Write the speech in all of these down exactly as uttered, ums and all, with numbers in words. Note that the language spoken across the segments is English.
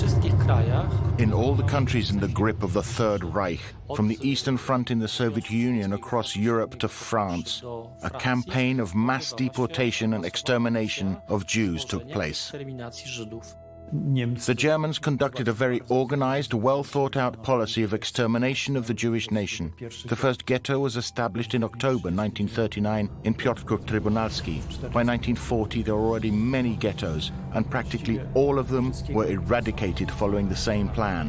In all the countries in the grip of the Third Reich, from the Eastern Front in the Soviet Union across Europe to France, a campaign of mass deportation and extermination of Jews took place. The Germans conducted a very organized, well-thought-out policy of extermination of the Jewish nation. The first ghetto was established in October nineteen thirty-nine in Piotrków Trybunalski. By nineteen forty, there were already many ghettos, and practically all of them were eradicated following the same plan.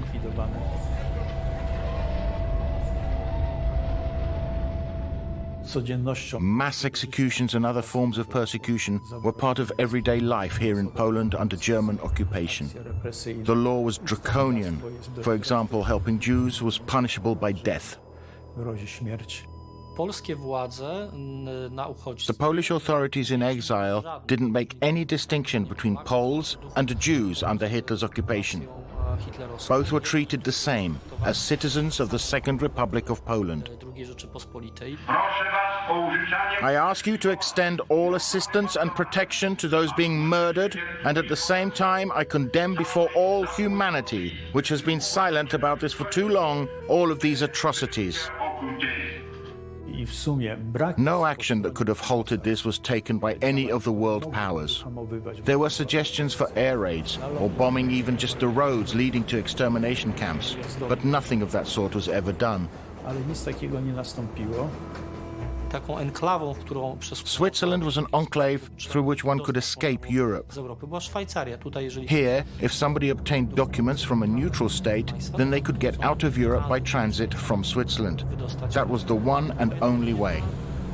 Mass executions and other forms of persecution were part of everyday life here in Poland under German occupation. The law was draconian. For example, helping Jews was punishable by death. The Polish authorities in exile didn't make any distinction between Poles and Jews under Hitler's occupation. Both were treated the same, as citizens of the Second Republic of Poland. I ask you to extend all assistance and protection to those being murdered, and at the same time I condemn before all humanity, which has been silent about this for too long, all of these atrocities. No action that could have halted this was taken by any of the world powers. There were suggestions for air raids or bombing even just the roads leading to extermination camps, but nothing of that sort was ever done. Switzerland was an enclave through which one could escape Europe. Here, if somebody obtained documents from a neutral state, then they could get out of Europe by transit from Switzerland. That was the one and only way.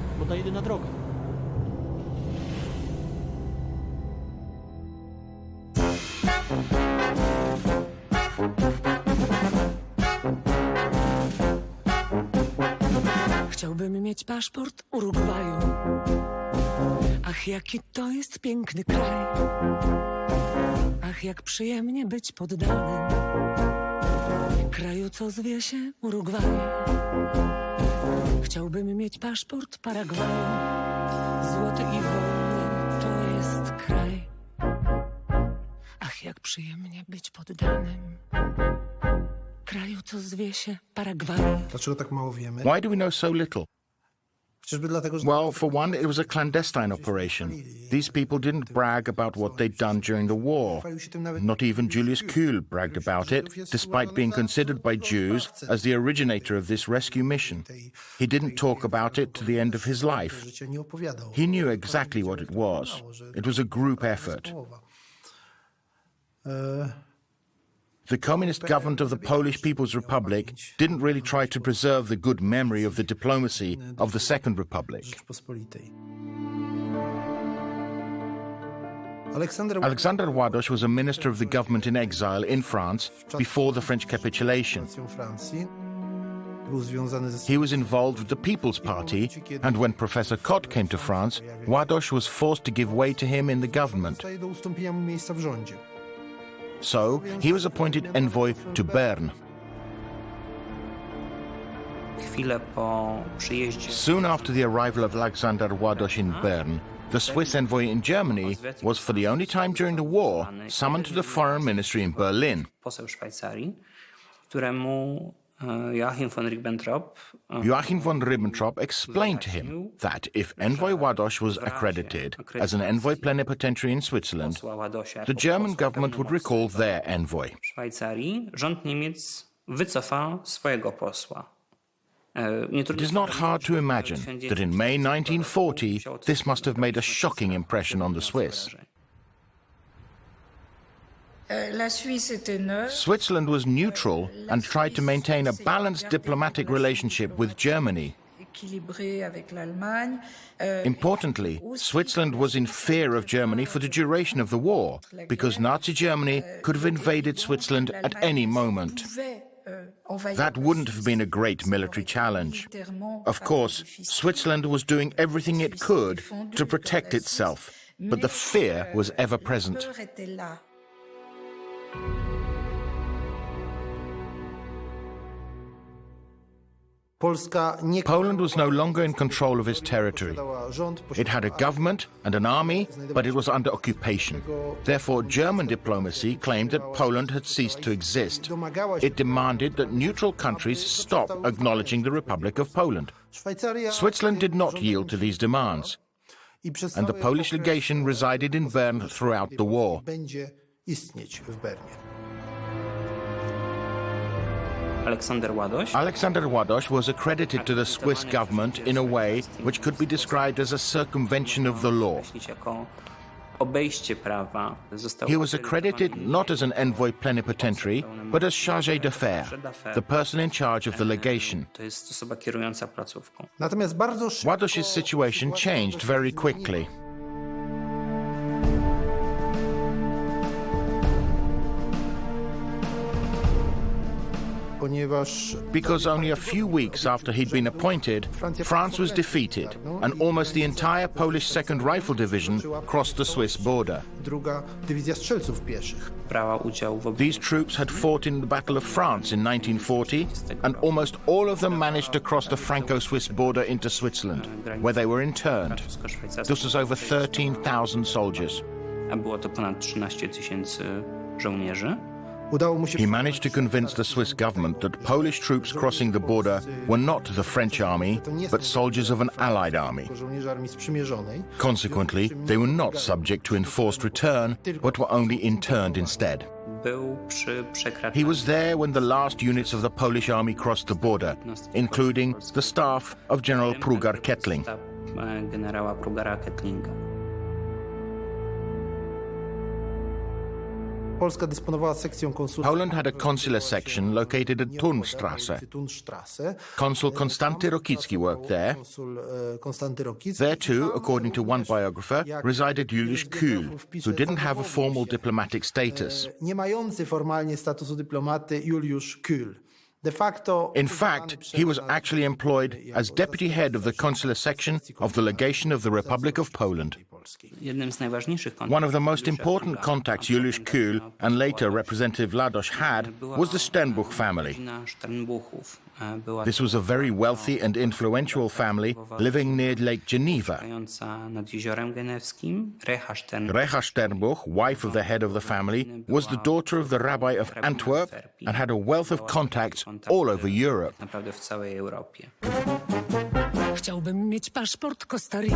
Chciałbym mieć paszport Urugwaju. Ach, jaki to jest piękny kraj. Ach, jak przyjemnie być poddanym kraju, co zwie się Urugwaj. Chciałbym mieć paszport Paragwaju. Złoty i wolny to jest kraj. Ach, jak przyjemnie być poddanym kraju, co zwie się Paragwaj. Dlaczego tak mało wiemy? Why do we know so little? Well, for one, it was a clandestine operation. These people didn't brag about what they'd done during the war. Not even Julius Kuhl bragged about it, despite being considered by Jews as the originator of this rescue mission. He didn't talk about it to the end of his life. He knew exactly what it was. It was a group effort. The communist government of the Polish People's Republic didn't really try to preserve the good memory of the diplomacy of the Second Republic. Alexander Ładoś was a minister of the government in exile in France before the French capitulation. He was involved with the People's Party, and when Professor Kot came to France, Ładoś was forced to give way to him in the government. So, he was appointed envoy to Bern. Soon after the arrival of Alexander Ładoś in Bern, the Swiss envoy in Germany was, for the only time during the war, summoned to the foreign ministry in Berlin. Joachim von Ribbentrop Joachim von Ribbentrop explained to him that if Envoy Ładoś was accredited as an envoy plenipotentiary in Switzerland, the German government would recall their envoy. It is not hard to imagine that in May nineteen forty, this must have made a shocking impression on the Swiss. Switzerland was neutral and tried to maintain a balanced diplomatic relationship with Germany. Importantly, Switzerland was in fear of Germany for the duration of the war, because Nazi Germany could have invaded Switzerland at any moment. That wouldn't have been a great military challenge. Of course, Switzerland was doing everything it could to protect itself, but the fear was ever present. Thank you. Poland was no longer in control of its territory. It had a government and an army, but it was under occupation. Therefore, German diplomacy claimed that Poland had ceased to exist. It demanded that neutral countries stop acknowledging the Republic of Poland. Switzerland did not yield to these demands, and the Polish legation resided in Bern throughout the war. Aleksander Ładoś. Aleksander Ładoś was accredited to the Swiss government in a way which could be described as a circumvention of the law. He was accredited not as an envoy plenipotentiary, but as chargé d'affaires, the person in charge of the legation. Ładoś's situation changed very quickly. Because only a few weeks after he'd been appointed, France was defeated, and almost the entire Polish Second Rifle Division crossed the Swiss border. These troops had fought in the Battle of France in nineteen forty, and almost all of them managed to cross the Franco-Swiss border into Switzerland, where they were interned. This was over thirteen thousand soldiers. He managed to convince the Swiss government that Polish troops crossing the border were not the French army, but soldiers of an allied army. Consequently, they were not subject to enforced return, but were only interned instead. He was there when the last units of the Polish army crossed the border, including the staff of General Prugar-Kettling. Poland had a consular section located at Turnstrasse. Consul Konstanty Rokicki worked there. There too, according to one biographer, resided Juliusz Kühl, who didn't have a formal diplomatic status. In fact, he was actually employed as deputy head of the consular section of the legation of the Republic of Poland. One of the most important contacts Juliusz Kühl and later Representative Ładoś had was the Sternbuch family. This was a very wealthy and influential family living near Lake Geneva. Recha Sternbuch, wife of the head of the family, was the daughter of the rabbi of Antwerp and had a wealth of contacts all over Europe. Chciałbym mieć paszport Kostaryki,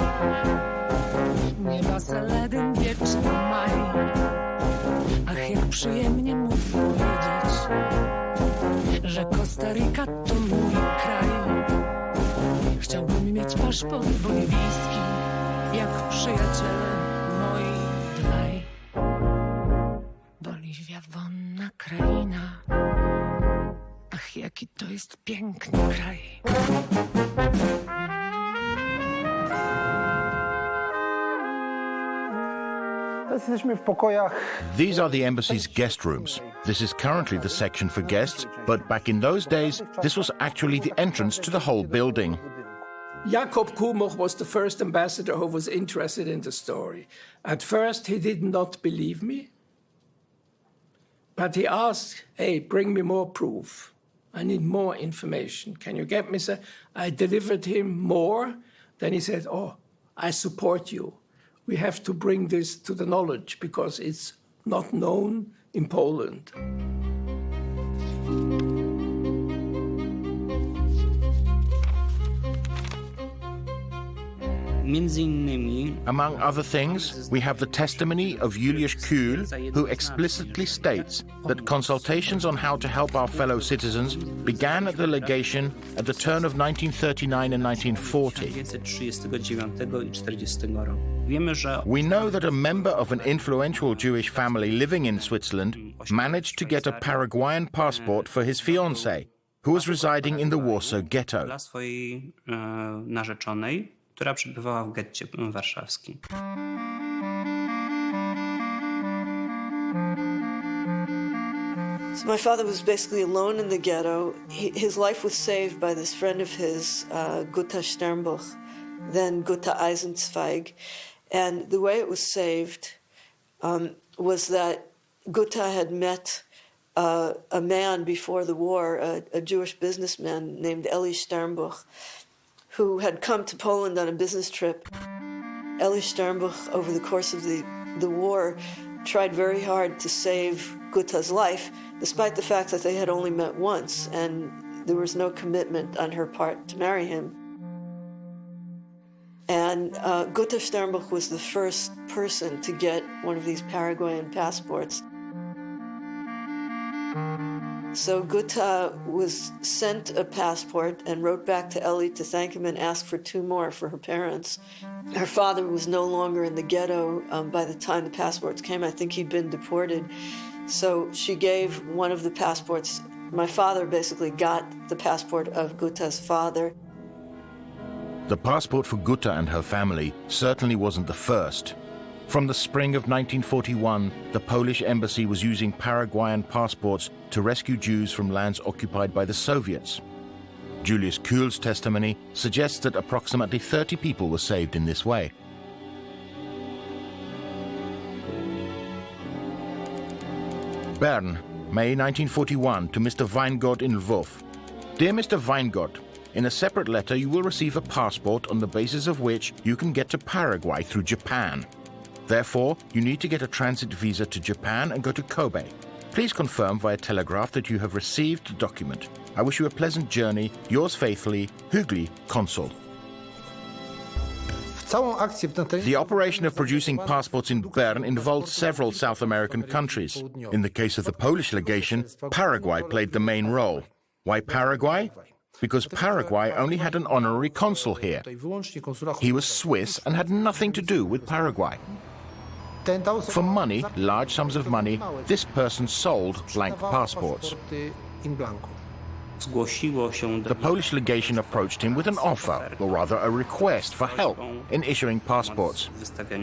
nieba Saledyn, wieczny maj. Ach, jak przyjemnie móc powiedzieć, że Kostaryka to mój kraj. Chciałbym mieć paszport boliwijski, jak przyjaciele moi dwaj. Boliwia, wonna kraina, ach, jaki to jest piękny kraj. These are the embassy's guest rooms. This is currently the section for guests, but back in those days, this was actually the entrance to the whole building. Jakob Kumhoch was the first ambassador who was interested in the story. At first, he did not believe me, but he asked, hey, bring me more proof. I need more information. Can you get me? So I delivered him more. Then he said, oh, I support you. We have to bring this to the knowledge because it's not known in Poland. Among other things, we have the testimony of Juliusz Kühl, who explicitly states that consultations on how to help our fellow citizens began at the legation at the turn of nineteen thirty-nine and nineteen forty. We know that a member of an influential Jewish family living in Switzerland managed to get a Paraguayan passport for his fiancée, who was residing in the Warsaw Ghetto. która przebywała w getcie warszawskim. So my father was basically alone in the ghetto. He, his life was saved by this friend of his, uh, Guta Sternbuch, then Guta Eisenzweig. And the way it was saved um, was that Guta had met uh, a man before the war, a, a Jewish businessman named Eli Sternbuch, who had come to Poland on a business trip. Eli Sternbuch, over the course of the, the war, tried very hard to save Guta's life, despite the fact that they had only met once, and there was no commitment on her part to marry him. And uh, Guta Sternbuch was the first person to get one of these Paraguayan passports. So Guta was sent a passport and wrote back to Eli to thank him and ask for two more for her parents. Her father was no longer in the ghetto um, by the time the passports came. I think he'd been deported. So she gave one of the passports. My father basically got the passport of Guta's father. The passport for Guta and her family certainly wasn't the first. From the spring of nineteen forty-one, the Polish embassy was using Paraguayan passports to rescue Jews from lands occupied by the Soviets. Julius Kuhl's testimony suggests that approximately thirty people were saved in this way. Bern, May nineteen forty-one, to Mister Weingott in Lvov. Dear Mister Weingott, in a separate letter you will receive a passport on the basis of which you can get to Paraguay through Japan. Therefore, you need to get a transit visa to Japan and go to Kobe. Please confirm via telegraph that you have received the document. I wish you a pleasant journey. Yours faithfully, Hugli, Consul. The operation of producing passports in Bern involved several South American countries. In the case of the Polish legation, Paraguay played the main role. Why Paraguay? Because Paraguay only had an honorary consul here. He was Swiss and had nothing to do with Paraguay. For money, large sums of money, this person sold blank passports. The Polish legation approached him with an offer, or rather a request for help in issuing passports.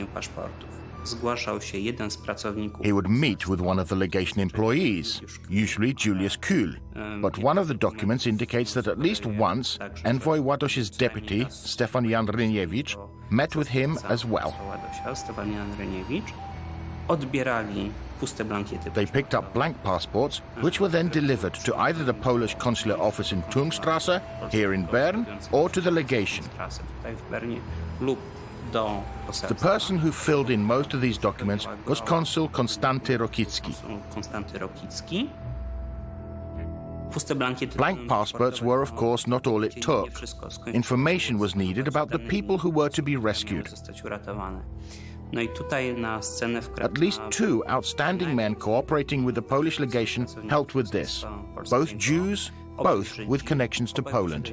He would meet with one of the legation employees, usually Julius Kuhl, but one of the documents indicates that at least once Envoy Ładoś's deputy, Stefan Jan Ryniewicz, met with him as well. They picked up blank passports, which were then delivered to either the Polish consular office in Turmstrasse, here in Bern, or to the legation. The person who filled in most of these documents was Consul Konstanty Rokicki. Blank passports were, of course, not all it took. Information was needed about the people who were to be rescued. At least two outstanding men cooperating with the Polish legation helped with this. Both Jews, both with connections to Poland.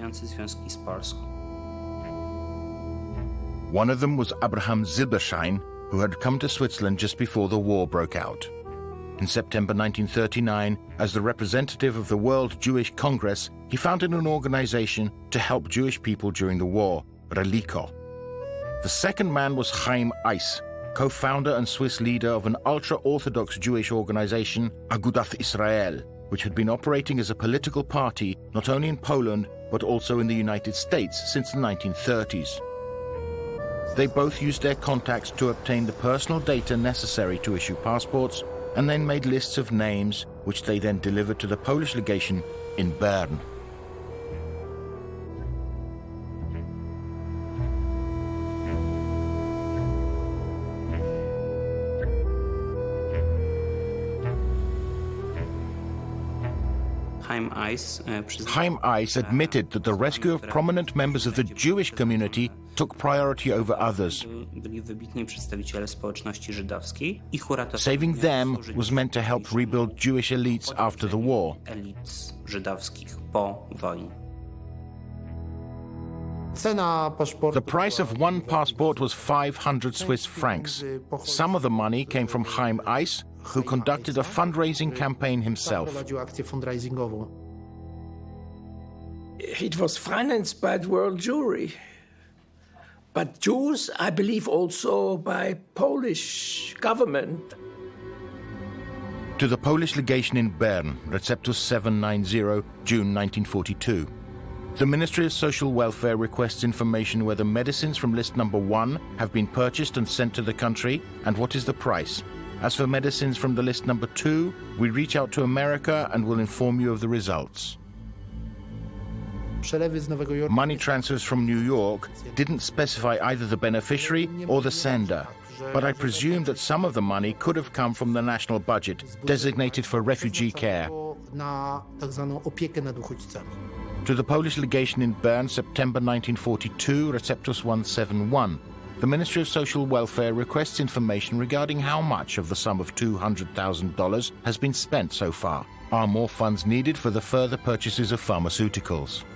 One of them was Abraham Silberschein, who had come to Switzerland just before the war broke out. In September nineteen thirty-nine, as the representative of the World Jewish Congress, he founded an organization to help Jewish people during the war, Reliko. The second man was Chaim Eiss, co-founder and Swiss leader of an ultra-Orthodox Jewish organization, Agudath Israel, which had been operating as a political party not only in Poland but also in the United States since the nineteen thirties. They both used their contacts to obtain the personal data necessary to issue passports, and then made lists of names, which they then delivered to the Polish legation in Bern. Chaim Eiss admitted that the rescue of prominent members of the Jewish community took priority over others. Saving them was meant to help rebuild Jewish elites after the war. The price of one passport was five hundred Swiss francs. Some of the money came from Chaim Eiss, who conducted a fundraising campaign himself. It was financed by the World Jewry. But Jews, I believe, also by Polish government. To the Polish legation in Bern, Receptus seven ninety, June nineteen forty-two. The Ministry of Social Welfare requests information whether medicines from list number one have been purchased and sent to the country, and what is the price. As for medicines from the list number two, we reach out to America and will inform you of the results. Money transfers from New York didn't specify either the beneficiary or the sender, but I presume that some of the money could have come from the national budget designated for refugee care. To the Polish legation in Bern, September nineteen forty-two, Receptus one seventy-one, the Ministry of Social Welfare requests information regarding how much of the sum of two hundred thousand dollars has been spent so far. Are more funds needed for the further purchases of pharmaceuticals?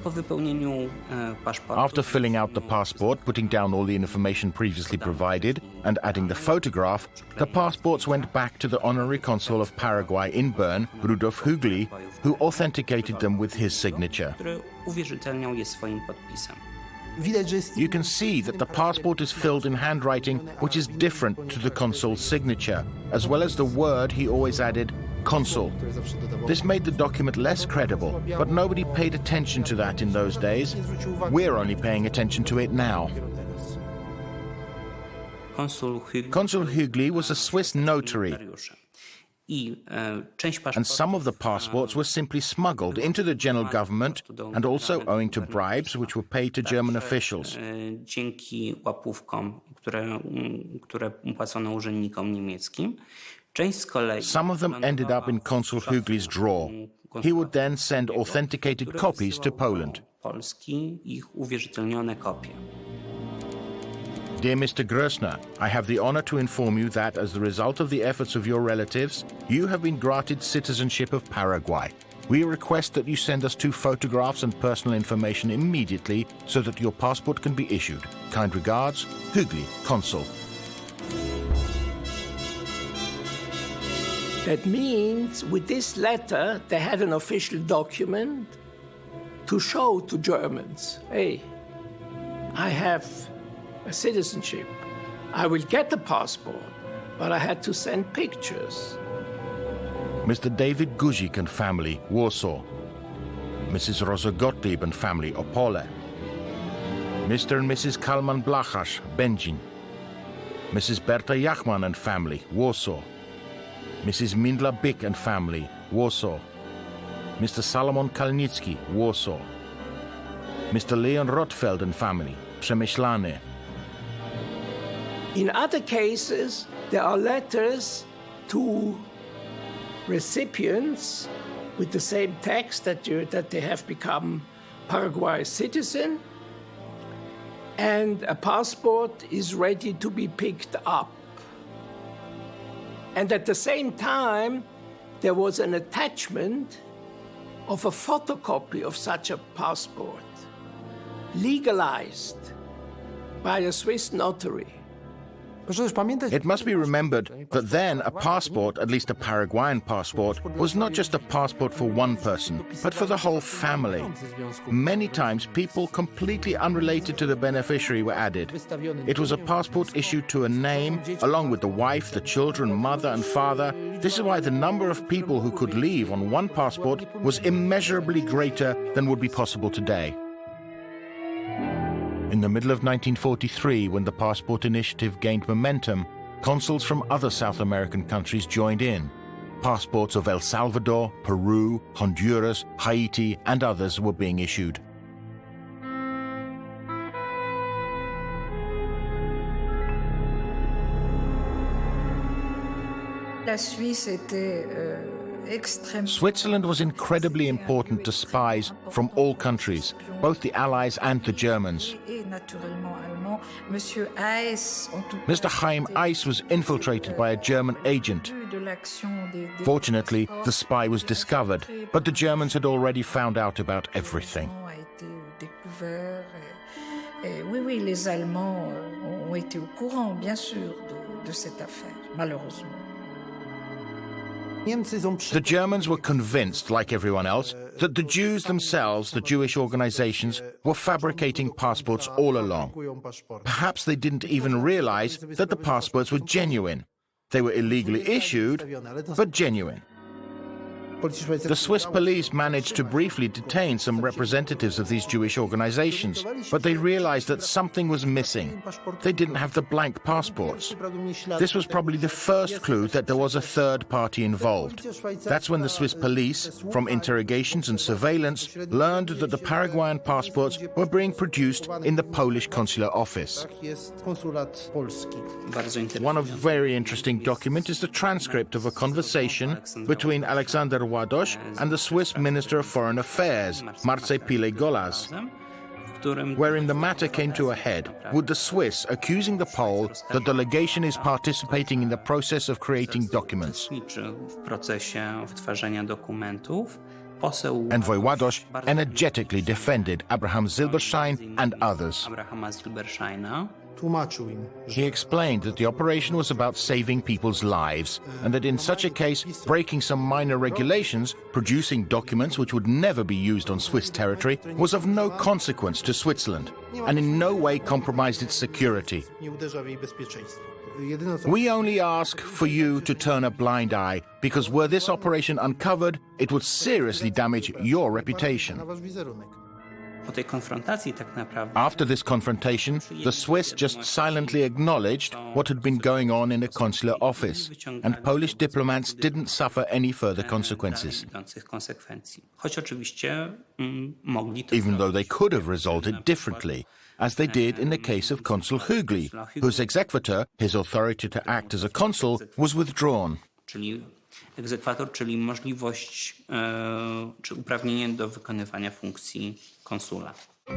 After filling out the passport, putting down all the information previously provided, and adding the photograph, the passports went back to the honorary consul of Paraguay in Bern, Rudolf Hügli, who authenticated them with his signature. You can see that the passport is filled in handwriting which is different to the consul's signature, as well as the word he always added, consul. This made the document less credible, but nobody paid attention to that in those days. We're only paying attention to it now. Consul Hügli was a Swiss notary, and some of the passports were simply smuggled into the general government and also owing to bribes which were paid to German officials. Some of them ended up in Consul Hügli's drawer. He would then send authenticated copies to Poland. Dear Mister Grössner, I have the honor to inform you that, as the result of the efforts of your relatives, you have been granted citizenship of Paraguay. We request that you send us two photographs and personal information immediately so that your passport can be issued. Kind regards, Hügli, Consul. That means with this letter, they had an official document to show to Germans, hey, I have a citizenship. I will get the passport, but I had to send pictures. Mister David Guzik and family, Warsaw. Missus Rosa Gottlieb and family, Opole. Mister and Missus Kalman Blachas, Będzin. Missus Berta Jachman and family, Warsaw. Missus Mindla Bick and family, Warsaw. Mister Salomon Kalnicki, Warsaw. Mister Leon Rotfeld and family, Przemyślane. In other cases, there are letters to recipients with the same text that, you, that they have become Paraguay citizen, and a passport is ready to be picked up. And at the same time, there was an attachment of a photocopy of such a passport, legalized by a Swiss notary. It must be remembered that then a passport, at least a Paraguayan passport, was not just a passport for one person, but for the whole family. Many times people completely unrelated to the beneficiary were added. It was a passport issued to a name, along with the wife, the children, mother and father. This is why the number of people who could leave on one passport was immeasurably greater than would be possible today. In the middle of nineteen forty-three, when the Passport Initiative gained momentum, consuls from other South American countries joined in. Passports of El Salvador, Peru, Honduras, Haiti, and others were being issued. La Suisse était, euh... Switzerland was incredibly important to spies from all countries, both the Allies and the Germans. Mister Chaim Eiss was infiltrated by a German agent. Fortunately, the spy was discovered, but the Germans had already found out about everything. Oui, oui, les Allemands ont été au courant, bien sûr, de, de cette affaire, malheureusement. The Germans were convinced, like everyone else, that the Jews themselves, the Jewish organizations, were fabricating passports all along. Perhaps they didn't even realize that the passports were genuine. They were illegally issued, but genuine. The Swiss police managed to briefly detain some representatives of these Jewish organizations, but they realized that something was missing. They didn't have the blank passports. This was probably the first clue that there was a third party involved. That's when the Swiss police, from interrogations and surveillance, learned that the Paraguayan passports were being produced in the Polish consular office. One of very interesting document is the transcript of a conversation between Alexander Ładoś and the Swiss Minister of Foreign Affairs, Marcel Pillay-Golas, wherein the matter came to a head, with the Swiss accusing the Pole that the legation is participating in the process of creating documents. Envoy Ładoś energetically defended Abraham Silberstein and others. He explained that the operation was about saving people's lives, and that in such a case, breaking some minor regulations, producing documents which would never be used on Swiss territory, was of no consequence to Switzerland, and in no way compromised its security. We only ask for you to turn a blind eye, because were this operation uncovered, it would seriously damage your reputation. After this confrontation, the Swiss just silently acknowledged what had been going on in a consular office, and Polish diplomats didn't suffer any further consequences. Even though they could have resulted differently, as they did in the case of Consul Hügli, whose exequatur, his authority to act as a consul, was withdrawn. Egzekwator, czyli możliwość e, czy uprawnienie do wykonywania funkcji konsula.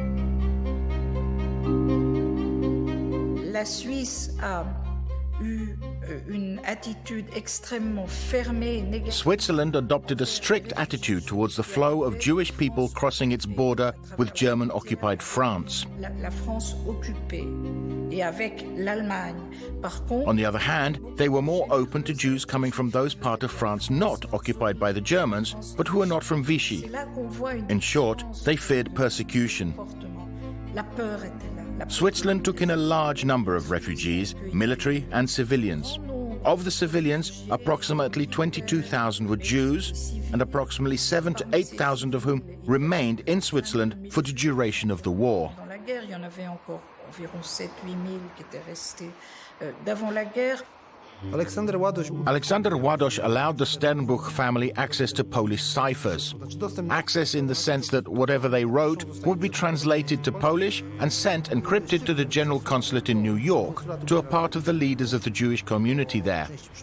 La Suisse a eu une attitude extrêmement fermée et négative. Switzerland adopted a strict attitude towards the flow of Jewish people crossing its border with German-occupied France. La, la France occupée et avec l'Allemagne. Par contre, on the other hand, they were more open to Jews coming from those parts of France not occupied by the Germans, but who were not from Vichy. In short, they feared persecution. La peur était là. Switzerland took in a large number of refugees, military and civilians. Of the civilians, approximately twenty-two thousand were Jews, and approximately seven to eight thousand of whom remained in Switzerland for the duration of the war. Dans la guerre, il y en avait encore environ sept à huit mille qui étaient restés d'avant la guerre. Alexander Ładoś allowed the Sternbuch family access to Polish ciphers. Access in the sense that whatever they wrote would be translated to Polish and sent encrypted to the General Consulate in New York, to a part of the leaders of the Jewish community there.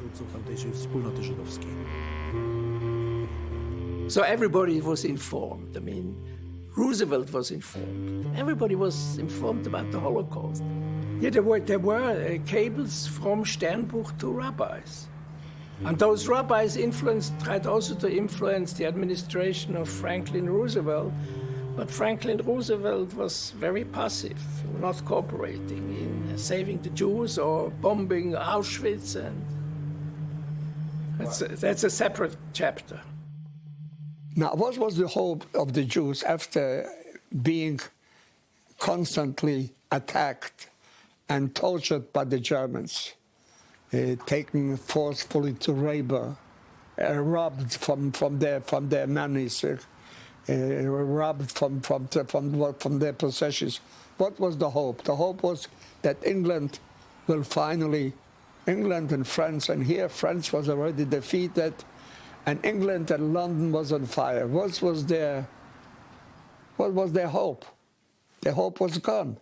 So everybody was informed. I mean, Roosevelt was informed. Everybody was informed about the Holocaust. Yeah, there were, there were uh, cables from Sternbuch to rabbis. And those rabbis influenced, tried also to influence the administration of Franklin Roosevelt. But Franklin Roosevelt was very passive, not cooperating in saving the Jews or bombing Auschwitz. And that's a, that's a separate chapter. Now, what was the hope of the Jews after being constantly attacked and tortured by the Germans, uh, taken forcefully to labor, uh, robbed from, from their from their monies, uh, uh, robbed from from from from their possessions? What was the hope? The hope was that England will finally, England and France, and here France was already defeated, and England and London was on fire. What was their what was their hope? Their hope was gone.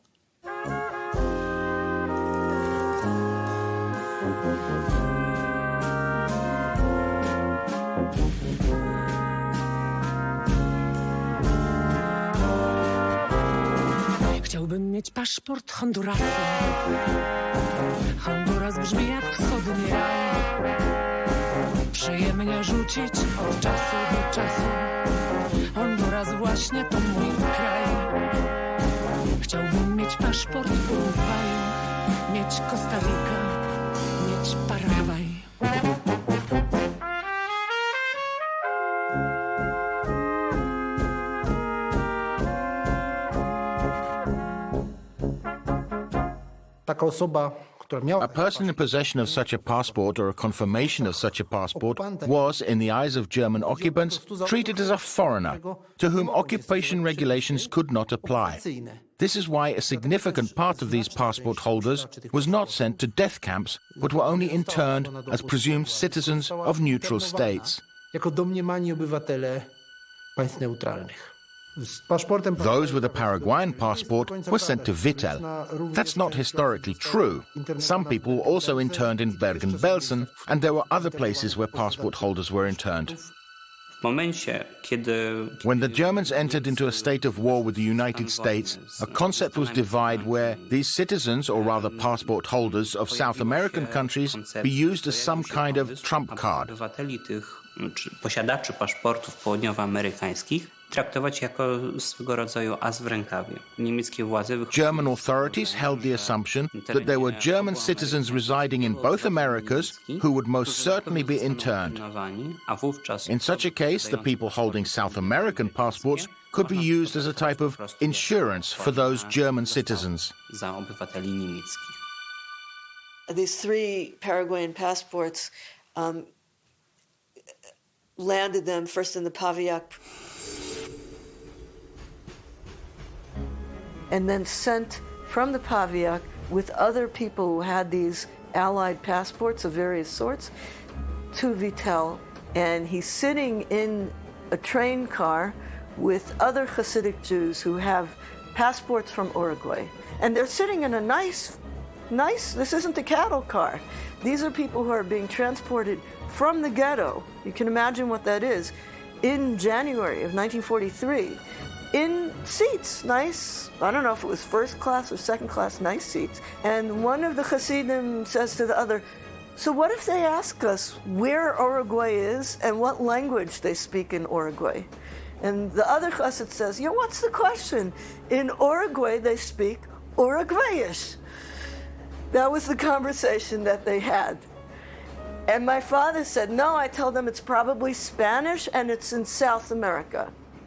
Chciałbym mieć paszport Hondurasu. Honduras brzmi jak wschodni raj. Przyjemnie rzucić od czasu do czasu. Honduras właśnie to mój kraj. Chciałbym mieć paszport Urugwaju, mieć Kostarikę, mieć Paragwaj. A person in possession of such a passport or a confirmation of such a passport was, in the eyes of German occupants, treated as a foreigner to whom occupation regulations could not apply. This is why a significant part of these passport holders was not sent to death camps, but were only interned as presumed citizens of neutral states. Those with a Paraguayan passport were sent to Vittel. That's not historically true. Some people were also interned in Bergen-Belsen, and there were other places where passport holders were interned. When the Germans entered into a state of war with the United States, a concept was devised where these citizens, or rather passport holders of South American countries, be used as some kind of trump card. Posiadaczy paszportów południowoamerykańskich traktować jako swego rodzaju as w rękawie. Niemieckie władze German authorities held the assumption that there were German citizens residing in both Americas who would most certainly be interned. In such a case, the people holding South American passports could be used as a type of insurance for those German citizens. These three Paraguayan passports um, landed them first in the Paviak and then sent from the Paviak with other people who had these allied passports of various sorts to Vittel. And he's sitting in a train car with other Hasidic Jews who have passports from Uruguay. And they're sitting in a nice, nice, this isn't a cattle car. These are people who are being transported from the ghetto, you can imagine what that is, in January of nineteen forty-three, in seats, nice, I don't know if it was first class or second class, nice seats. And one of the Hasidim says to the other, so what if they ask us where Uruguay is and what language they speak in Uruguay? And the other Hasid says, yeah, what's the question? In Uruguay, they speak Uruguayish. That was the conversation that they had. And my father said, no, I tell them it's probably Spanish and it's in South America.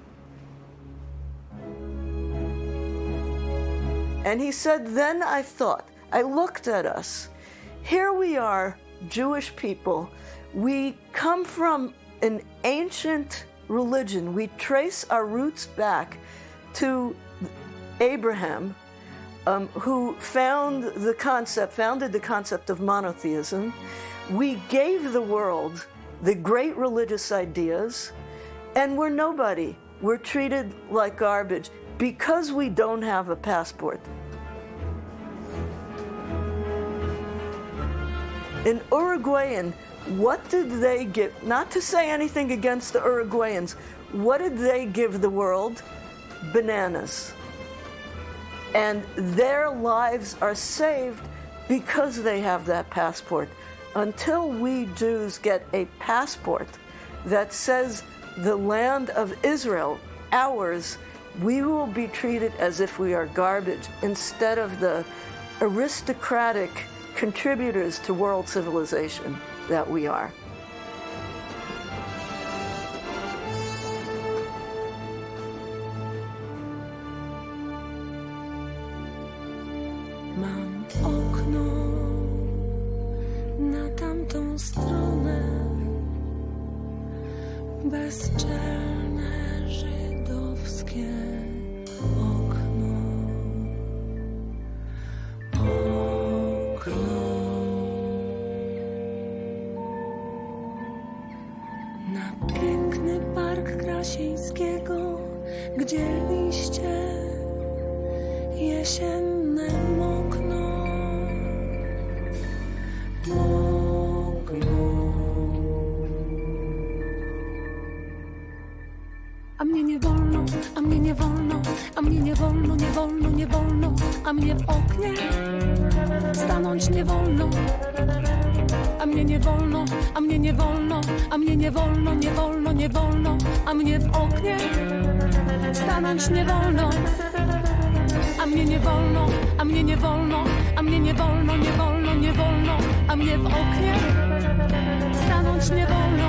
And he said, then I thought, I looked at us. Here we are, Jewish people. We come from an ancient religion. We trace our roots back to Abraham, um, who found the concept, founded the concept of monotheism. We gave the world the great religious ideas, and we're nobody. We're treated like garbage because we don't have a passport. In Uruguayan, what did they give? Not to say anything against the Uruguayans, what did they give the world? Bananas. And their lives are saved because they have that passport. Until we Jews get a passport that says the land of Israel, ours, we will be treated as if we are garbage instead of the aristocratic contributors to world civilization that we are. Mam okno na tamtą stronę, bezczelne żydowskie okno. Okno na piękny park Krasińskiego, gdzie liście jesienne mokną. A mnie nie wolno, a mnie nie wolno, a mnie nie wolno, nie wolno, nie wolno, a mnie w oknie stanąć nie wolno. A mnie nie wolno, a mnie nie wolno, a mnie nie wolno, nie wolno, nie wolno, a mnie w oknie stanąć nie wolno. A mnie nie wolno, a mnie nie wolno, a mnie nie wolno, nie wolno, nie wolno, a mnie w oknie stanąć nie wolno.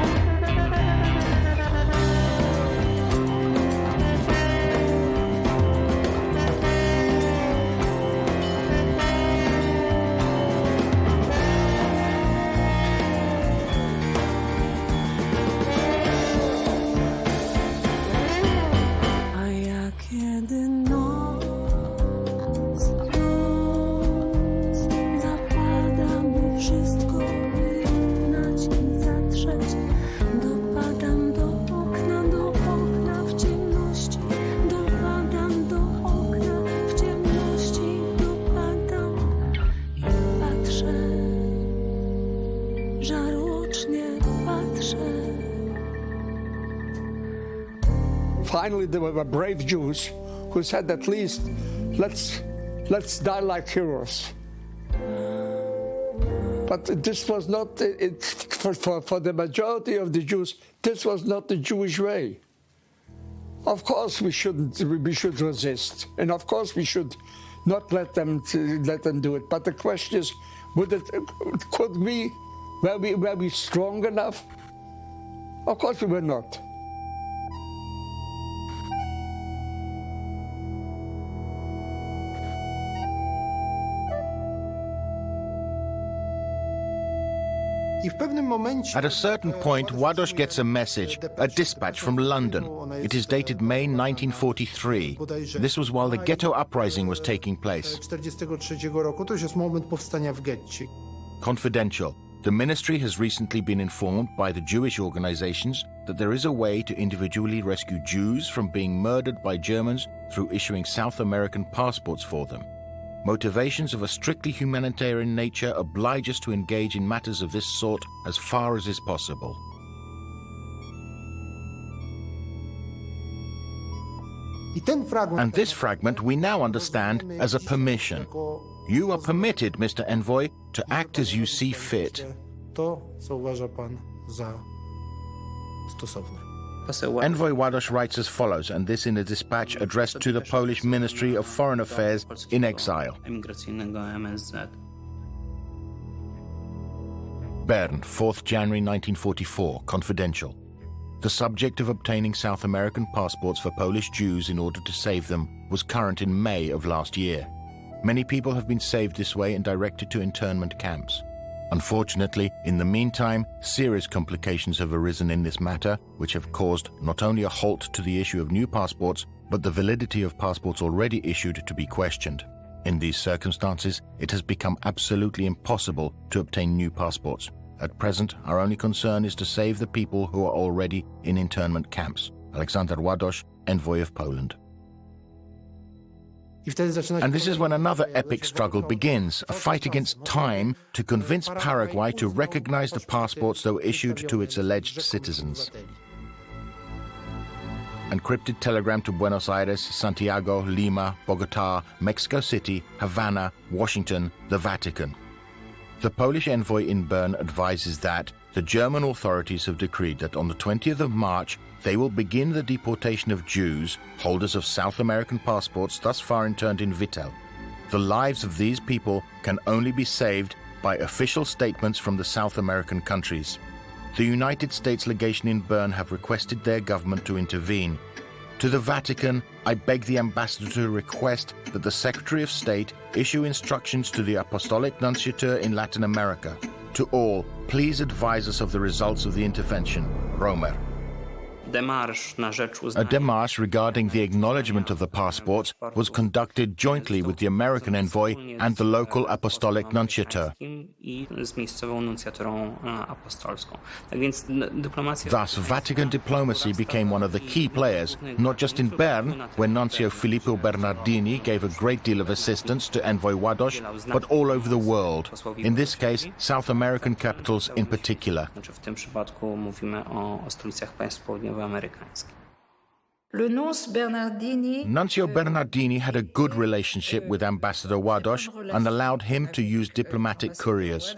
finally there were brave Jews who said, at least, let's, let's die like heroes. But this was not, it, for, for, for the majority of the Jews, this was not the Jewish way. Of course we shouldn't, we should resist. And of course we should not let them, to, let them do it. But the question is, would it, could we, were we, were we strong enough? Of course we were not. At a certain point, Ładoś gets a message, a dispatch from London. It is dated May nineteen forty-three. This was while the ghetto uprising was taking place. Confidential. The ministry has recently been informed by the Jewish organizations that there is a way to individually rescue Jews from being murdered by Germans through issuing South American passports for them. Motivations of a strictly humanitarian nature oblige us to engage in matters of this sort as far as is possible. And this fragment we now understand as a permission. You are permitted, Mister Envoy, to act as you see fit. Envoy Ładoś writes as follows, and this in a dispatch addressed to the Polish Ministry of Foreign Affairs in exile. Bern, fourth January nineteen forty-four, confidential. The subject of obtaining South American passports for Polish Jews in order to save them was current in May of last year. Many people have been saved this way and directed to internment camps. Unfortunately, in the meantime, serious complications have arisen in this matter, which have caused not only a halt to the issue of new passports, but the validity of passports already issued to be questioned. In these circumstances, it has become absolutely impossible to obtain new passports. At present, our only concern is to save the people who are already in internment camps. Aleksander Ładoś, Envoy of Poland. And this is when another epic struggle begins, a fight against time to convince Paraguay to recognize the passports that were issued to its alleged citizens. Encrypted telegram to Buenos Aires, Santiago, Lima, Bogotá, Mexico City, Havana, Washington, the Vatican. The Polish envoy in Bern advises that the German authorities have decreed that on the twentieth of March they will begin the deportation of Jews, holders of South American passports thus far interned in Vittel. The lives of these people can only be saved by official statements from the South American countries. The United States legation in Bern have requested their government to intervene. To the Vatican, I beg the ambassador to request that the Secretary of State issue instructions to the Apostolic Nunciature in Latin America. To all, please advise us of the results of the intervention. Romer. A démarche regarding the acknowledgement of the passports was conducted jointly with the American envoy and the local apostolic nunciature. Thus, Vatican diplomacy became one of the key players, not just in Bern, where Nuncio Filippo Bernardini gave a great deal of assistance to Envoy Ładoś, but all over the world, in this case, South American capitals in particular. Nuncio Bernardini had a good relationship with Ambassador Ładoś and allowed him to use diplomatic couriers.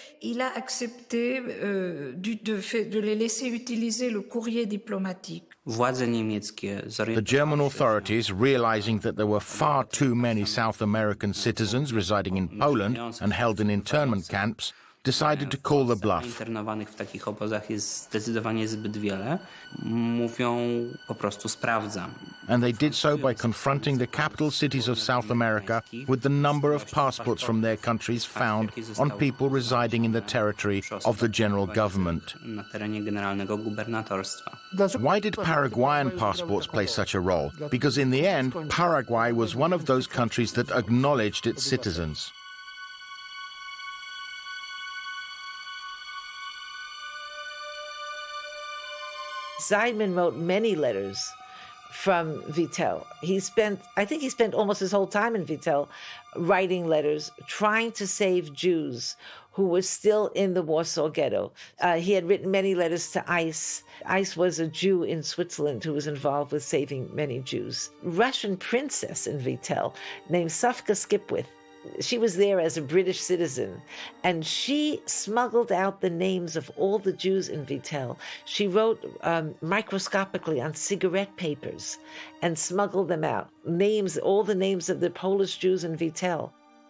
The German authorities, realizing that there were far too many South American citizens residing in Poland and held in internment camps, decided to call the bluff. And they did so by confronting the capital cities of South America with the number of passports from their countries found on people residing in the territory of the general government. Why did Paraguayan passports play such a role? Because in the end, Paraguay was one of those countries that acknowledged its citizens. Zeidman wrote many letters from Vittel. He spent, I think he spent almost his whole time in Vittel writing letters, trying to save Jews who were still in the Warsaw Ghetto. Uh, he had written many letters to ICE. ICE was a Jew in Switzerland who was involved with saving many Jews. Russian princess in Vittel named Sofka Skipwith. She was there as a British citizen, and she smuggled out the names of all the Jews in Vittel. She wrote um, microscopically on cigarette papers and smuggled them out. Names, all the names of the Polish Jews in Vittel.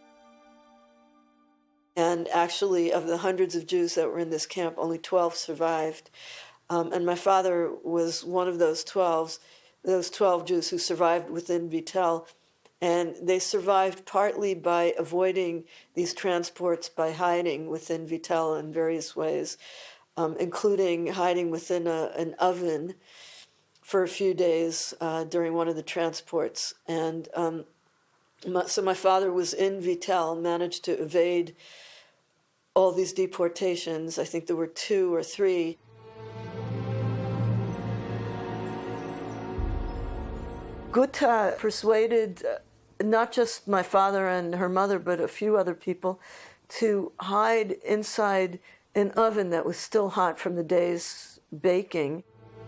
And actually, of the hundreds of Jews that were in this camp, only twelve survived. Um, and my father was one of those twelve, those twelve Jews who survived within Vittel. And they survived partly by avoiding these transports by hiding within Vittel in various ways, um, including hiding within a, an oven for a few days uh, during one of the transports. And um, my, so my father was in Vittel, managed to evade all these deportations. I think there were two or three. Gutta persuaded not just my father and her mother, but a few other people, to hide inside an oven that was still hot from the day's baking.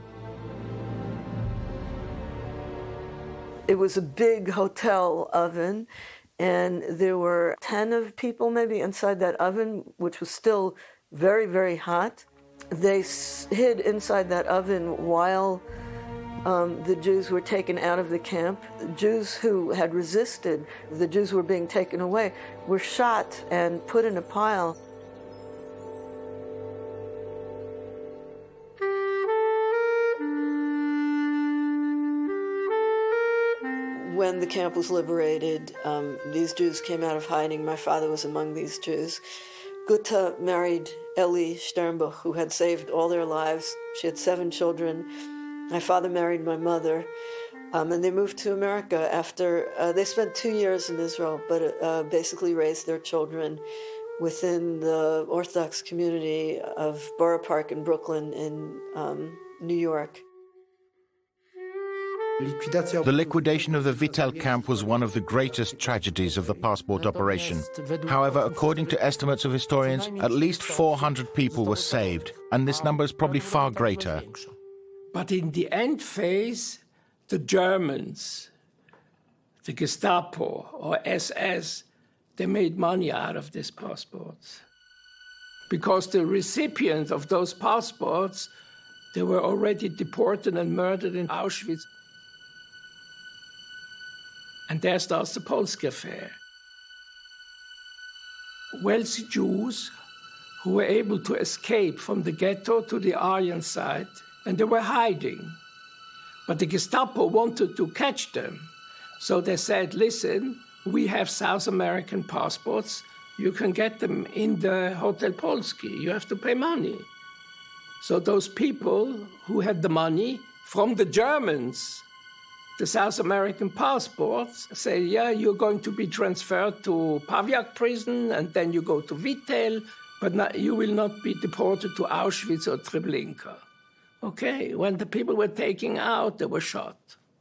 It was a big hotel oven, and there were ten of people maybe inside that oven, which was still very, very hot. They hid inside that oven while Um, the Jews were taken out of the camp. The Jews who had resisted, the Jews who were being taken away, were shot and put in a pile. When the camp was liberated, um, these Jews came out of hiding. My father was among these Jews. Gutta married Ellie Sternbuch, who had saved all their lives. She had seven children. My father married my mother, um, and they moved to America after, uh, they spent two years in Israel, but uh, basically raised their children within the Orthodox community of Borough Park in Brooklyn in um, New York. The liquidation of the Vittel camp was one of the greatest tragedies of the passport operation. However, according to estimates of historians, at least four hundred people were saved, and this number is probably far greater. But in the end phase, the Germans, the Gestapo or S S, they made money out of these passports. Because the recipients of those passports, they were already deported and murdered in Auschwitz. And there starts the Polski affair. Wealthy Jews who were able to escape from the ghetto to the Aryan side, and they were hiding. But the Gestapo wanted to catch them. So they said, listen, we have South American passports. You can get them in the Hotel Polski. You have to pay money. So those people who had the money from the Germans, the South American passports, say, yeah, you're going to be transferred to Pawiak prison, and then you go to Vittel, but not, you will not be deported to Auschwitz or Treblinka. Okay, when the people were taken out, they were shot.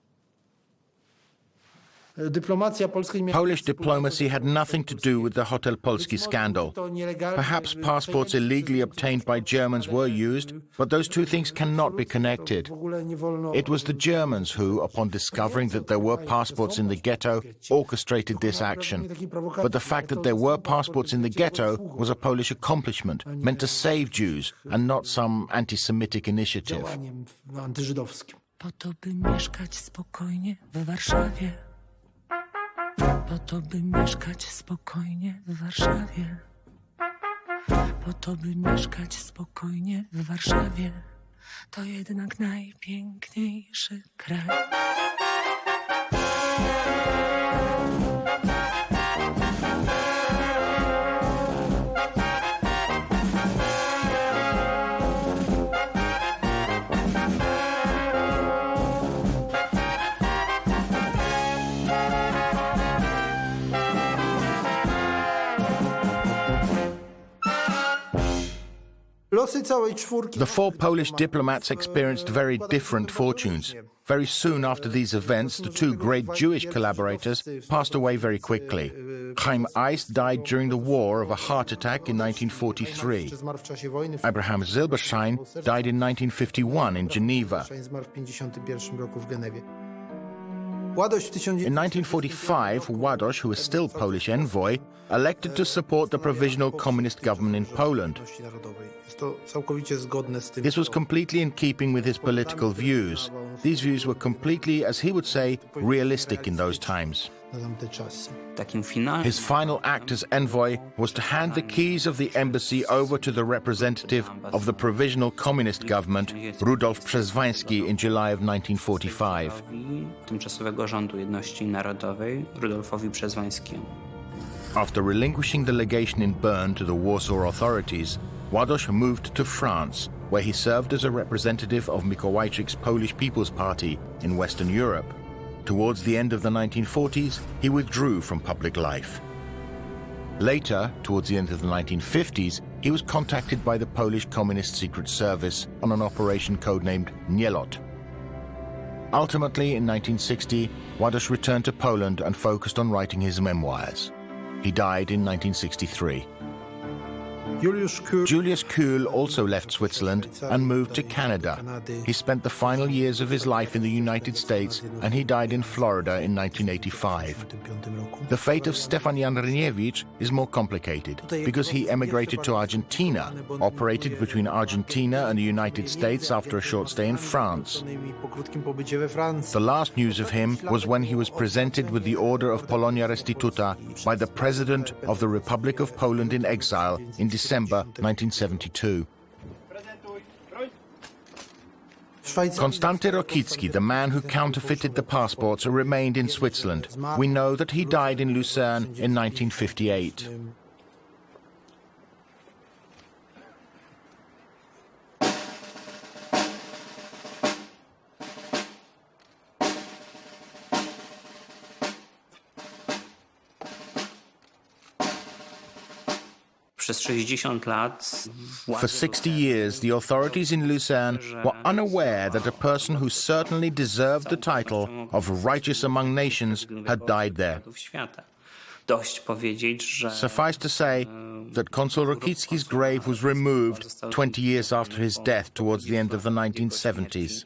Polish diplomacy had nothing to do with the Hotel Polski scandal. Perhaps passports illegally obtained by Germans were used, but those two things cannot be connected. It was the Germans who, upon discovering that there were passports in the ghetto, orchestrated this action. But the fact that there were passports in the ghetto was a Polish accomplishment, meant to save Jews, and not some anti-Semitic initiative. Po to, by mieszkać spokojnie w Warszawie. Po to, by mieszkać spokojnie w Warszawie. Po to, by mieszkać spokojnie w Warszawie. To jednak najpiękniejszy kraj. The four Polish diplomats experienced very different fortunes. Very soon after these events, the two great Jewish collaborators passed away very quickly. Chaim Eiss died during the war of a heart attack in nineteen forty-three. Abraham Silberstein died in nineteen fifty-one in Geneva. In nineteen forty-five, Ładoś, who was still Polish envoy, elected to support the provisional communist government in Poland. This was completely in keeping with his political views. These views were completely, as he would say, realistic in those times. His final act as envoy was to hand the keys of the embassy over to the representative of the provisional communist government, Rudolf Przeswański, in July of nineteen forty-five. After relinquishing the legation in Bern to the Warsaw authorities, Ładoś moved to France, where he served as a representative of Mikołajczyk's Polish People's Party in Western Europe. Towards the end of the nineteen forties, he withdrew from public life. Later, towards the end of the nineteen fifties, he was contacted by the Polish Communist Secret Service on an operation codenamed Nielot. Ultimately, in nineteen sixty, Ładoś returned to Poland and focused on writing his memoirs. He died in nineteen sixty-three. Julius Kuhl. Julius Kuhl also left Switzerland and moved to Canada. He spent the final years of his life in the United States, and he died in Florida in nineteen eighty-five. The fate of Stefan Jan Reniewicz is more complicated because he emigrated to Argentina, operated between Argentina and the United States after a short stay in France. The last news of him was when he was presented with the Order of Polonia Restituta by the President of the Republic of Poland in exile in December nineteen seventy-two. Konstanty Rokicki, the man who counterfeited the passports, remained in Switzerland. We know that he died in Lucerne in nineteen fifty-eight. For sixty years, the authorities in Lucerne were unaware that a person who certainly deserved the title of righteous among nations had died there. Suffice to say that Consul Rokicki's grave was removed twenty years after his death towards the end of the nineteen seventies.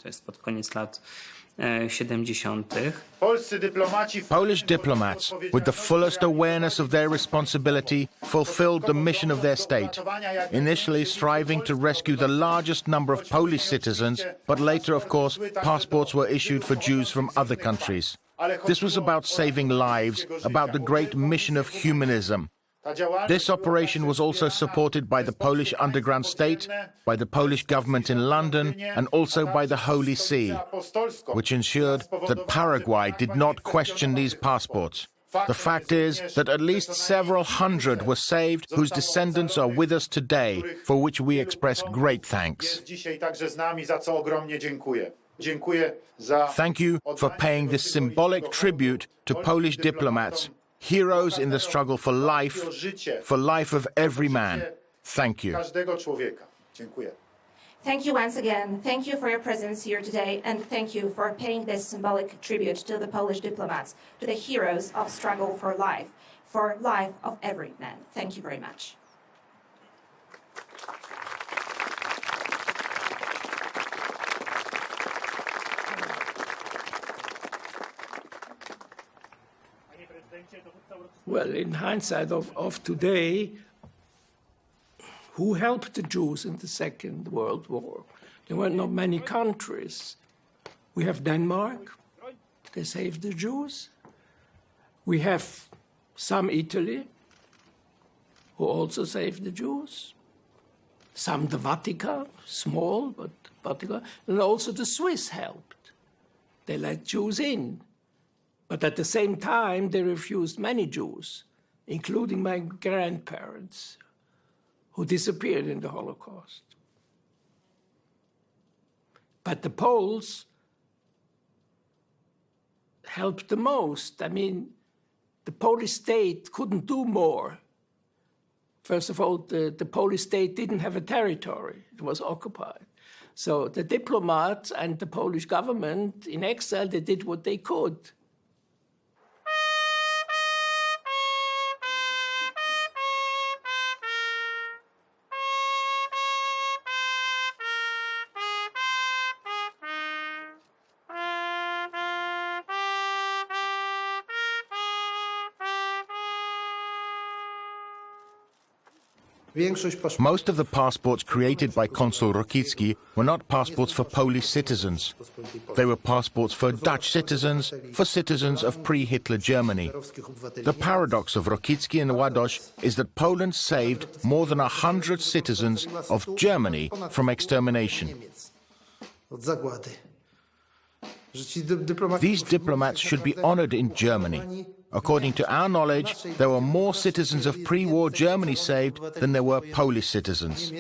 Polish diplomats, with the fullest awareness of their responsibility, fulfilled the mission of their state, initially striving to rescue the largest number of Polish citizens, but later, of course, passports were issued for Jews from other countries. This was about saving lives, about the great mission of humanism. This operation was also supported by the Polish underground state, by the Polish government in London, and also by the Holy See, which ensured that Paraguay did not question these passports. The fact is that at least several hundred were saved, whose descendants are with us today, for which we express great thanks. Thank you for paying this symbolic tribute to Polish diplomats, heroes in the struggle for life, for life of every man. Thank you. Thank you once again. Thank you for your presence here today, and thank you for paying this symbolic tribute to the Polish diplomats, to the heroes of struggle for life, for life of every man. Thank you very much. Well, in hindsight of, of today, who helped the Jews in the Second World War? There were not many countries. We have Denmark, they saved the Jews. We have some Italy, who also saved the Jews. Some the Vatican, small, but Vatican. And also the Swiss helped. They let Jews in. But at the same time, they refused many Jews, including my grandparents, who disappeared in the Holocaust. But the Poles helped the most. I mean, the Polish state couldn't do more. First of all, the, the Polish state didn't have a territory. It was occupied. So the diplomats and the Polish government in exile, they did what they could. Most of the passports created by Consul Rokicki were not passports for Polish citizens. They were passports for Dutch citizens, for citizens of pre-Hitler Germany. The paradox of Rokicki and Ładoś is that Poland saved more than a hundred citizens of Germany from extermination. These diplomats should be honored in Germany. According to our knowledge, there were more citizens of pre-war Germany saved than there were Polish citizens.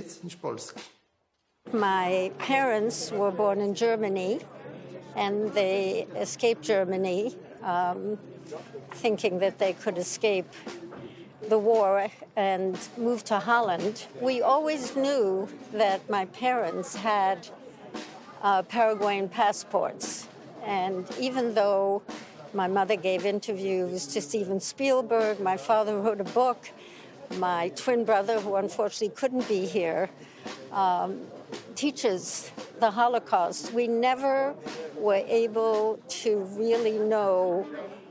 My parents were born in Germany, and they escaped Germany, um, thinking that they could escape the war and move to Holland. We always knew that my parents had uh, Paraguayan passports, and even though my mother gave interviews to Steven Spielberg, my father wrote a book, my twin brother, who unfortunately couldn't be here, um, teaches the Holocaust. We never were able to really know,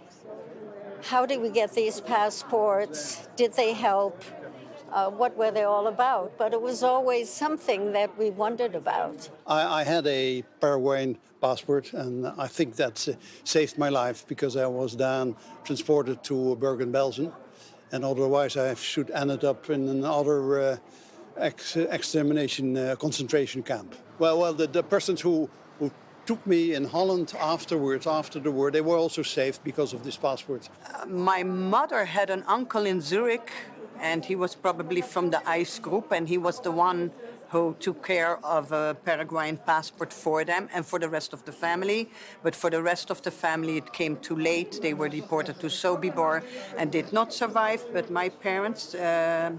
how did we get these passports? Did they help? Uh, what were they all about? But it was always something that we wondered about. I, I had a Paraguayan passport, and I think that uh, saved my life, because I was then transported to Bergen-Belsen, and otherwise I should ended up in another uh, ex extermination uh, concentration camp. Well, well, the, the persons who, who took me in Holland afterwards, after the war, they were also saved because of this passport. Uh, my mother had an uncle in Zurich, and he was probably from the ICE group, and he was the one who took care of a Paraguayan passport for them and for the rest of the family. But for the rest of the family, it came too late. They were deported to Sobibor and did not survive. But my parents, uh,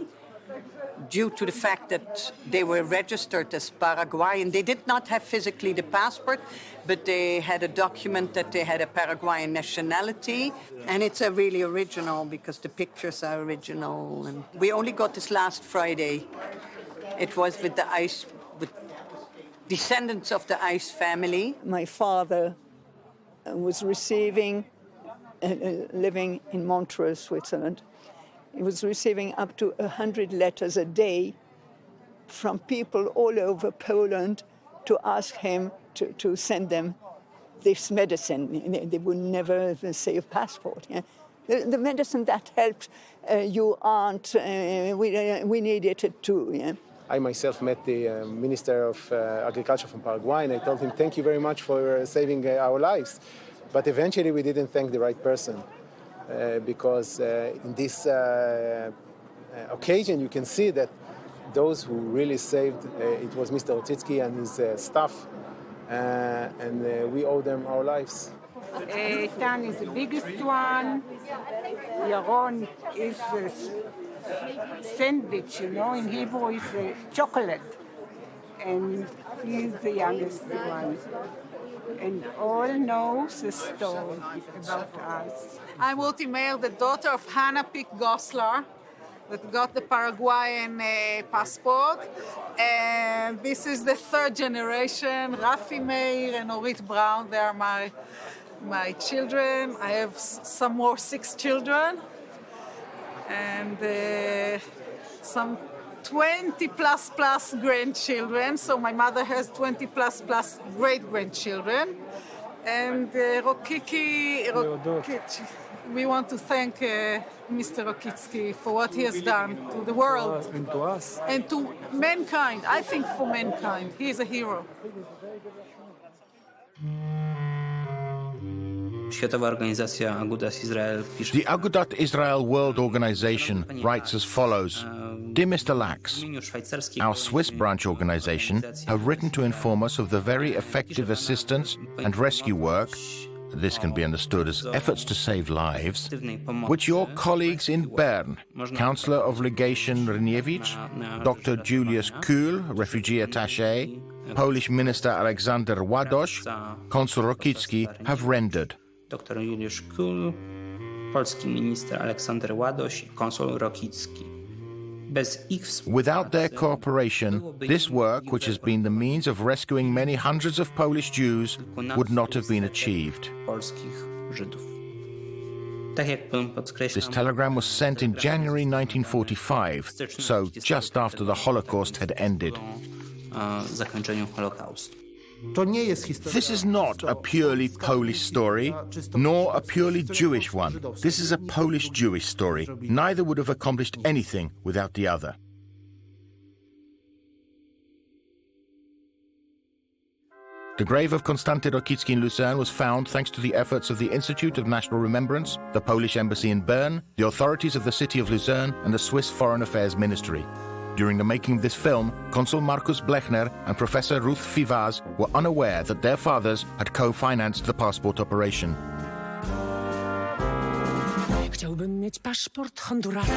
due to the fact that they were registered as Paraguayan, they did not have physically the passport, but they had a document that they had a Paraguayan nationality. And it's a really original, because the pictures are original. And we only got this last Friday. It was with the ICE, with descendants of the ICE family. My father was receiving, uh, living in Montreux, Switzerland. He was receiving up to one hundred letters a day from people all over Poland to ask him to, to send them this medicine. They would never say a passport. Yeah? The, the medicine that helped uh, your aunt, uh, we, uh, we needed it too. Yeah? I myself met the uh, Minister of uh, Agriculture from Paraguay, and I told him, thank you very much for uh, saving uh, our lives. But eventually we didn't thank the right person, uh, because uh, in this uh, uh, occasion you can see that those who really saved, uh, it was Mister Rokicki and his uh, staff, uh, and uh, we owe them our lives. Uh, Tan is the biggest one. Yaron is the sandwich, you know, in Hebrew is uh, chocolate. And he's the youngest one. And all knows the story about us. I'm Uti Meir, the daughter of Hannah Pick Goslar, that got the Paraguayan uh, passport. And this is the third generation, Rafi Meir and Orit Brown. They are my, my children. I have some more six children. And uh, some twenty plus plus grandchildren. So my mother has twenty plus plus great grandchildren. And uh, Rokicki, Rokicki, we want to thank uh, Mister Rokicki for what he has done to the world and to us and to mankind. I think for mankind, he is a hero. The Agudat Israel World Organization writes as follows. Dear Mister Lax, our Swiss branch organization have written to inform us of the very effective assistance and rescue work, this can be understood as efforts to save lives, which your colleagues in Bern, Councillor of Legation Reniewicz, Doctor Julius Kuhl, refugee attaché, Polish Minister Aleksander Ładoś, Consul Rokicki have rendered. Dr Juliusz Kuhl, polski minister Aleksander Ładoś, konsul Rokicki. Without their cooperation, this work, which has been the means of rescuing many hundreds of Polish Jews, would not have been achieved. This telegram was sent in January nineteen forty-five, so just after the Holocaust had ended. This is not a purely Polish story, nor a purely Jewish one. This is a Polish-Jewish story. Neither would have accomplished anything without the other. The grave of Konstanty Rokicki in Lucerne was found thanks to the efforts of the Institute of National Remembrance, the Polish Embassy in Bern, the authorities of the city of Lucerne, and the Swiss Foreign Affairs Ministry. During the making of this film, Consul Markus Blechner and Professor Ruth Fivaz were unaware that their fathers had co-financed the passport operation. Chciałbym mieć paszport Hondurasu.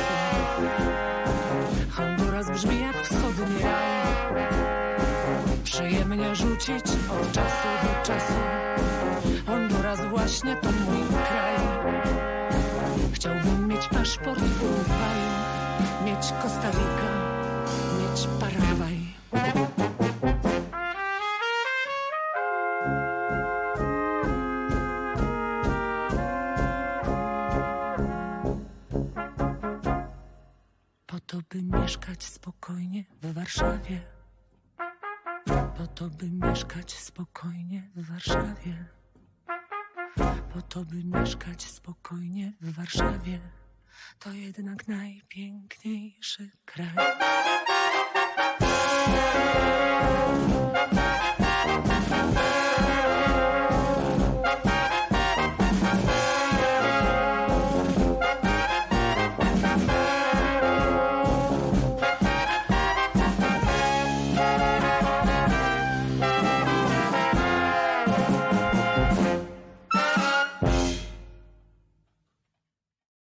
Honduras brzmi jak wschodni raj. Przyjemnie rzucić od czasu do czasu. Honduras właśnie to mój kraj. Chciałbym mieć paszport Urugwaju, mieć Costa Rica, mieć Paragwaj. Po to, by mieszkać spokojnie w Warszawie. Po to, by mieszkać spokojnie w Warszawie. Po to, by mieszkać spokojnie w Warszawie. To jednak najpiękniejszy kraj.